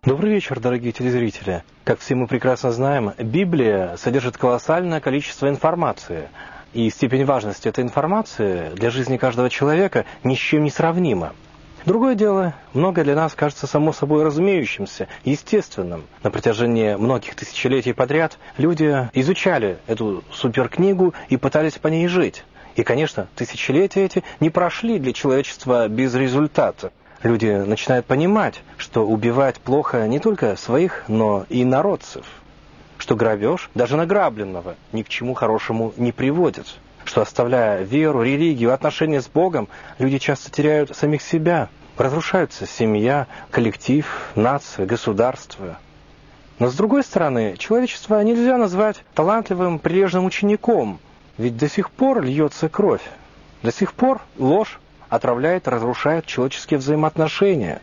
Добрый вечер, дорогие телезрители. Как все мы прекрасно знаем, Библия содержит колоссальное количество информации, и степень важности этой информации для жизни каждого человека ни с чем не сравнима. Другое дело, многое для нас кажется само собой разумеющимся, естественным. На протяжении многих тысячелетий подряд люди изучали эту суперкнигу и пытались по ней жить. И, конечно, тысячелетия эти не прошли для человечества без результата. Люди начинают понимать, что убивать плохо не только своих, но и народцев. Что грабеж даже награбленного ни к чему хорошему не приводит. Что, оставляя веру, религию, отношения с Богом, люди часто теряют самих себя. Разрушаются семья, коллектив, нация, государство. Но, с другой стороны, человечество нельзя назвать талантливым, прилежным учеником. Ведь до сих пор льется кровь. До сих пор ложь отравляет, разрушает человеческие взаимоотношения.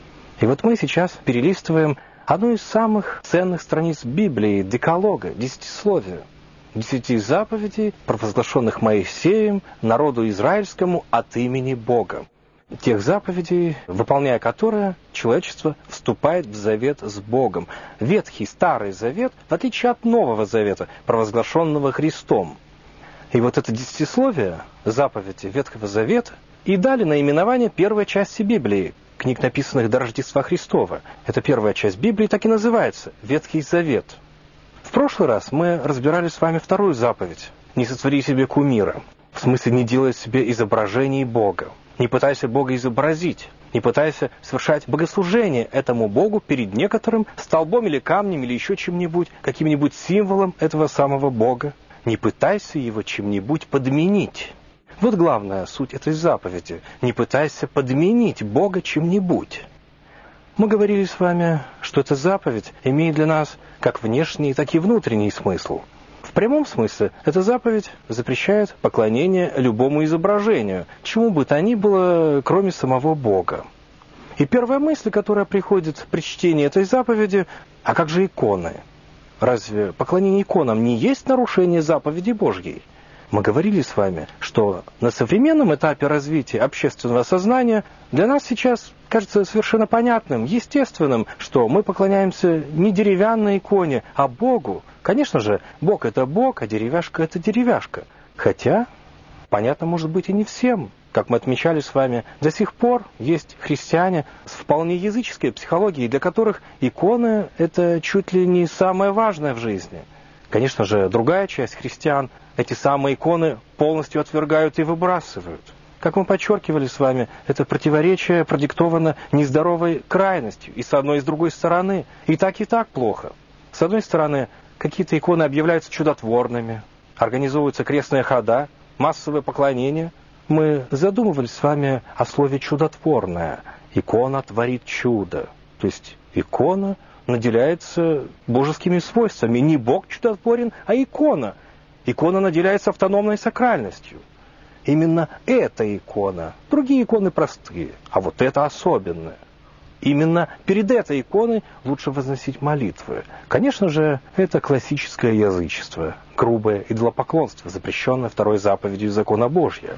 И вот мы сейчас перелистываем одну из самых ценных страниц Библии, Декалога, Десятисловия. 10 заповедей, провозглашенных Моисеем народу израильскому от имени Бога. Тех заповедей, выполняя которые, человечество вступает в завет с Богом. Ветхий, Старый Завет, в отличие от Нового Завета, провозглашенного Христом. И вот это десятисловие, заповеди Ветхого Завета, и дали наименование первой части Библии, книг, написанных до Рождества Христова. Эта первая часть Библии так и называется – Ветхий Завет. В прошлый раз мы разбирали с вами вторую заповедь – «Не сотвори себе кумира». В смысле, не делай себе изображений Бога. Не пытайся Бога изобразить. Не пытайся совершать богослужение этому Богу перед некоторым столбом или камнем или еще чем-нибудь, каким-нибудь символом этого самого Бога. Не пытайся его чем-нибудь подменить. Вот главная суть этой заповеди. Не пытайся подменить Бога чем-нибудь. Мы говорили с вами, что эта заповедь имеет для нас как внешний, так и внутренний смысл. В прямом смысле эта заповедь запрещает поклонение любому изображению, чему бы то ни было, кроме самого Бога. И первая мысль, которая приходит при чтении этой заповеди, а как же иконы? Разве поклонение иконам не есть нарушение заповеди Божьей? Мы говорили с вами, что на современном этапе развития общественного сознания для нас сейчас кажется совершенно понятным, естественным, что мы поклоняемся не деревянной иконе, а Богу. Конечно же, Бог – это Бог, а деревяшка – это деревяшка. Хотя, понятно, может быть, и не всем. Как мы отмечали с вами, до сих пор есть христиане с вполне языческой психологией, для которых иконы – это чуть ли не самое важное в жизни. Конечно же, другая часть христиан эти самые иконы полностью отвергают и выбрасывают. Как мы подчеркивали с вами, это противоречие продиктовано нездоровой крайностью и с одной, и с другой стороны. И так плохо. С одной стороны, какие-то иконы объявляются чудотворными, организовываются крестные хода, массовое поклонение. Мы задумывались с вами о слове «чудотворное». Икона творит чудо. То есть икона наделяется божескими свойствами. Не Бог чудотворен, а икона. Икона наделяется автономной сакральностью. Именно эта икона. Другие иконы простые, а вот это особенное. Именно перед этой иконой лучше возносить молитвы. Конечно же, это классическое язычество, грубое идолопоклонство, запрещенное второй заповедью закона Божьего.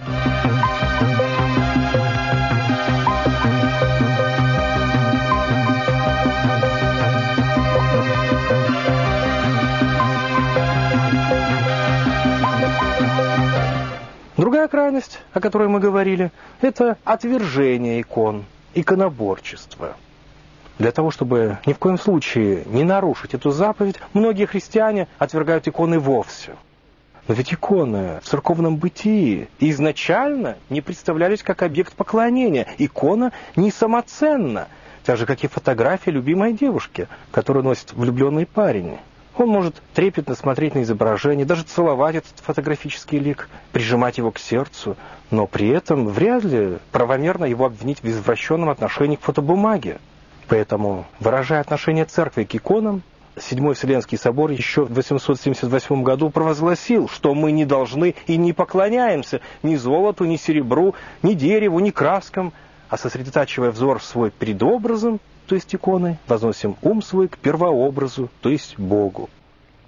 Другая крайность, о которой мы говорили, это отвержение икон, иконоборчество. Для того, чтобы ни в коем случае не нарушить эту заповедь, многие христиане отвергают иконы вовсе. Но ведь иконы в церковном бытии изначально не представлялись как объект поклонения. Икона не самоценна, так же, как и фотография любимой девушки, которую носит влюбленный парень. Он может трепетно смотреть на изображение, даже целовать этот фотографический лик, прижимать его к сердцу, но при этом вряд ли правомерно его обвинить в извращенном отношении к фотобумаге. Поэтому, выражая отношение церкви к иконам, Седьмой Вселенский собор еще в 878 году провозгласил, что мы не должны и не поклоняемся ни золоту, ни серебру, ни дереву, ни краскам, а сосредотачивая взор свой перед образом, то есть иконой, возносим ум свой к первообразу, то есть Богу.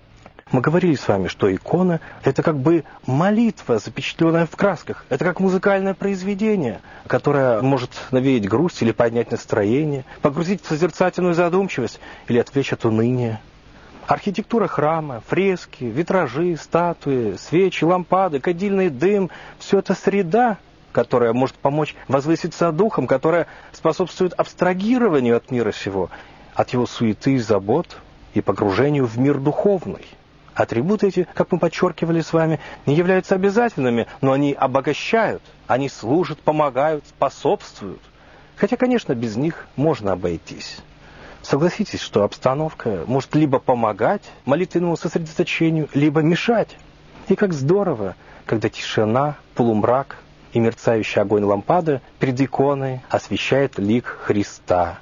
Мы говорили с вами, что икона — это как бы молитва, запечатленная в красках. Это как музыкальное произведение, которое может навеять грусть или поднять настроение, погрузить в созерцательную задумчивость или отвлечь от уныния. Архитектура храма, фрески, витражи, статуи, свечи, лампады, кадильный дым — все это среда, которая может помочь возвыситься духом, которая способствует абстрагированию от мира сего, от его суеты и забот и погружению в мир духовный. Атрибуты эти, как мы подчеркивали с вами, не являются обязательными, но они обогащают, они служат, помогают, способствуют. Хотя, конечно, без них можно обойтись. Согласитесь, что обстановка может либо помогать молитвенному сосредоточению, либо мешать. И как здорово, когда тишина, полумрак и мерцающий огонь лампады перед иконой освещает лик Христа.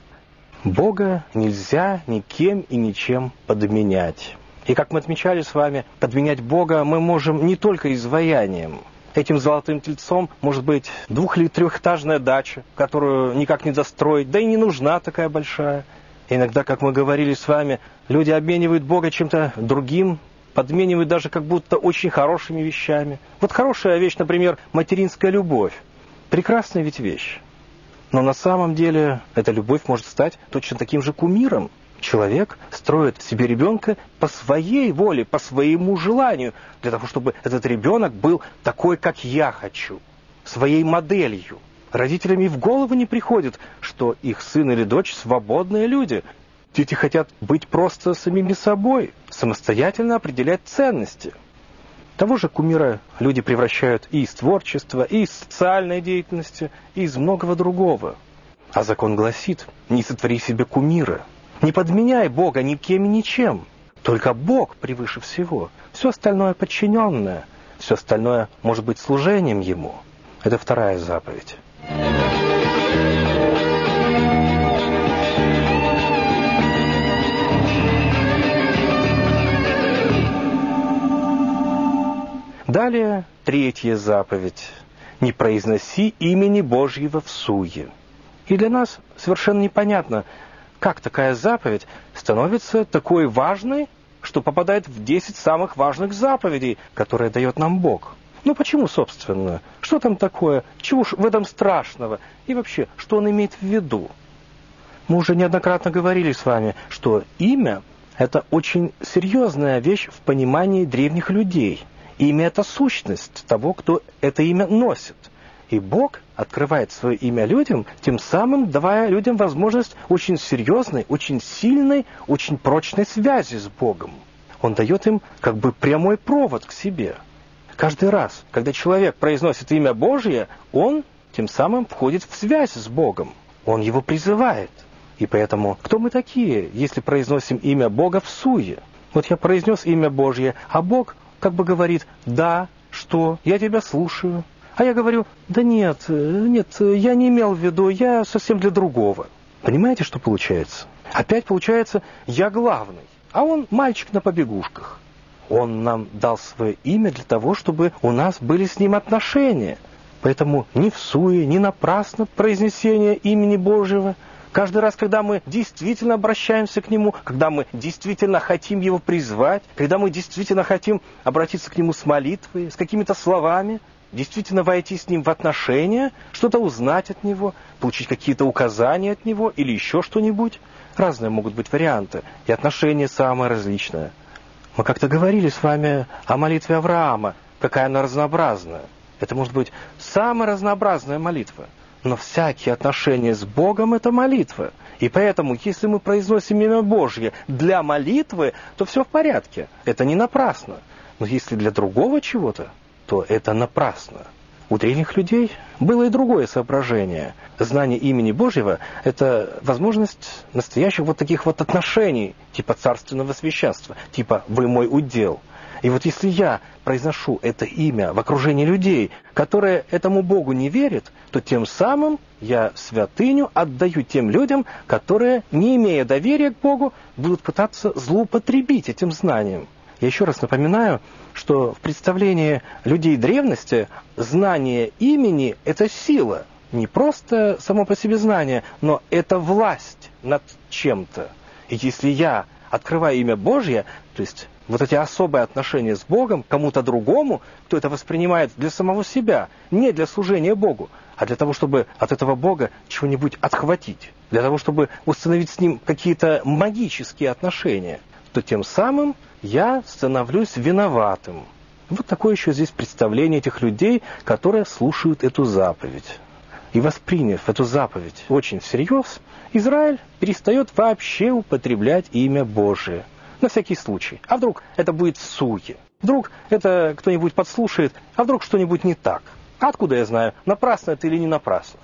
Бога нельзя никем и ничем подменять. И как мы отмечали с вами, подменять Бога мы можем не только изваянием. Этим золотым тельцом может быть 2- или 3-этажная дача, которую никак не достроить, да и не нужна такая большая. Иногда, как мы говорили с вами, люди обменивают Бога чем-то другим, подменивают даже как будто очень хорошими вещами. Вот хорошая вещь, например, материнская любовь. Прекрасная ведь вещь. Но на самом деле эта любовь может стать точно таким же кумиром. Человек строит себе ребенка по своей воле, по своему желанию, для того, чтобы этот ребенок был такой, как я хочу, своей моделью. Родителям и в голову не приходит, что их сын или дочь свободные люди. Дети хотят быть просто самими собой, самостоятельно определять ценности. Того же кумира люди превращают и из творчества, и из социальной деятельности, и из многого другого. А закон гласит: не сотвори себе кумира, не подменяй Бога никем и ничем. Только Бог превыше всего. Все остальное подчиненное, все остальное может быть служением Ему. Это вторая заповедь. Далее, третья заповедь. Не произноси имени Божьего всуе. И для нас совершенно непонятно, как такая заповедь становится такой важной, что попадает в 10 самых важных заповедей, которые дает нам Бог. Ну почему, собственно? Что там такое? Чего ж в этом страшного? И вообще, что он имеет в виду? Мы уже неоднократно говорили с вами, что имя – это очень серьезная вещь в понимании древних людей. Имя – это сущность того, кто это имя носит. И Бог открывает свое имя людям, тем самым давая людям возможность очень серьезной, очень сильной, очень прочной связи с Богом. Он дает им как бы прямой провод к себе. Каждый раз, когда человек произносит имя Божье, он тем самым входит в связь с Богом. Он его призывает. И поэтому, кто мы такие, если произносим имя Бога всуе? Вот я произнес имя Божье, а Бог как бы говорит: да, что, я тебя слушаю. А я говорю: да нет, я не имел в виду, я совсем для другого. Понимаете, что получается? Опять получается, я главный, а он мальчик на побегушках. Он нам дал свое имя для того, чтобы у нас были с ним отношения. Поэтому ни всуе, ни напрасно произнесение имени Божьего. Каждый раз, когда мы действительно обращаемся к Нему, когда мы действительно хотим Его призвать, когда мы действительно хотим обратиться к Нему с молитвой, с какими-то словами, действительно войти с Ним в отношения, что-то узнать от Него, получить какие-то указания от Него или еще что-нибудь. Разные могут быть варианты, и отношения самые различные. Мы как-то говорили с вами о молитве Авраама, какая она разнообразная. Это может быть самая разнообразная молитва. Но всякие отношения с Богом – это молитва. И поэтому, если мы произносим имя Божье для молитвы, то все в порядке. Это не напрасно. Но если для другого чего-то, то это напрасно. У древних людей было и другое соображение. Знание имени Божьего – это возможность настоящих вот таких вот отношений, типа царственного священства, типа «вы мой удел». И вот если я произношу это имя в окружении людей, которые этому Богу не верят, то тем самым я святыню отдаю тем людям, которые, не имея доверия к Богу, будут пытаться злоупотребить этим знанием. Я еще раз напоминаю, что в представлении людей древности знание имени – это сила. Не просто само по себе знание, но это власть над чем-то. И если я открываю имя Божье, то есть вот эти особые отношения с Богом кому-то другому, кто это воспринимает для самого себя, не для служения Богу, а для того, чтобы от этого Бога чего-нибудь отхватить, для того, чтобы установить с Ним какие-то магические отношения, то тем самым я становлюсь виноватым. Вот такое еще здесь представление этих людей, которые слушают эту заповедь. И восприняв эту заповедь очень всерьез, Израиль перестает вообще употреблять имя Божие. На всякий случай. А вдруг это будет в суе? Вдруг это кто-нибудь подслушает? А вдруг что-нибудь не так? А откуда я знаю, напрасно это или не напрасно?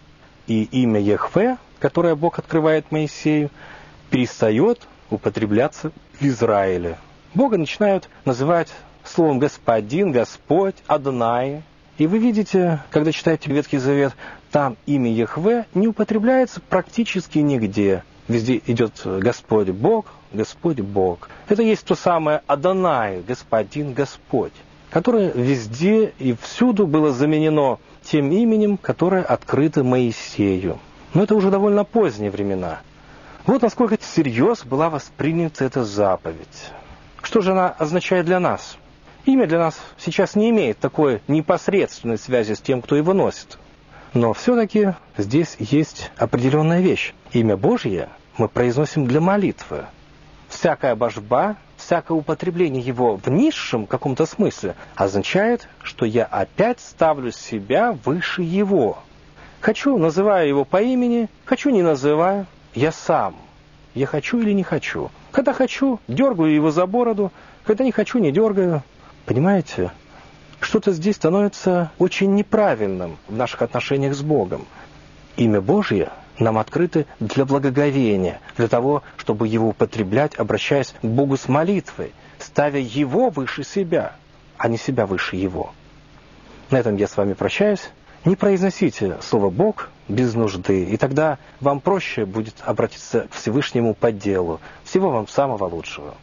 И имя Яхве, которое Бог открывает Моисею, перестает употребляться в Израиле. Бога начинают называть словом «Господин», «Господь», «Адонай». И вы видите, когда читаете Ветхий Завет, там имя Яхве не употребляется практически нигде. Везде идет Господь Бог, Господь Бог. Это есть то самое Адонай, Господин, Господь, которое везде и всюду было заменено тем именем, которое открыто Моисею. Но это уже довольно поздние времена. Вот насколько всерьез была воспринята эта заповедь. Что же она означает для нас? Имя для нас сейчас не имеет такой непосредственной связи с тем, кто его носит. Но все-таки здесь есть определенная вещь. Имя Божье мы произносим для молитвы. Всякая божба, всякое употребление его в низшем каком-то смысле означает, что я опять ставлю себя выше его. Хочу, называю его по имени, хочу, не называю, я сам. Я хочу или не хочу. Когда хочу, дергаю его за бороду, когда не хочу, не дергаю. Понимаете? Что-то здесь становится очень неправильным в наших отношениях с Богом. Имя Божье нам открыто для благоговения, для того, чтобы его употреблять, обращаясь к Богу с молитвой, ставя Его выше себя, а не себя выше Его. На этом я с вами прощаюсь. Не произносите слово «Бог» без нужды, и тогда вам проще будет обратиться к Всевышнему по делу. Всего вам самого лучшего.